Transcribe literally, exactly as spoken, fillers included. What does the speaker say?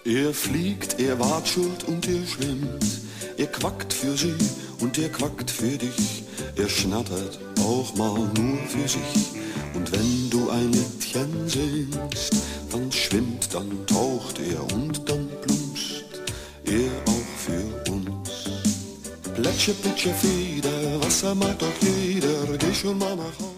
Er fliegt, er watschelt und er schwimmt, er quackt für sie und er quackt für dich, er schnattert auch mal nur für sich. Und wenn du ein Liedchen singst, dann schwimmt, dann taucht er und dann plumpst er auch für uns. Plätscher, plätscher, Feder, Wasser mag doch jeder, geh schon mal nach Hause.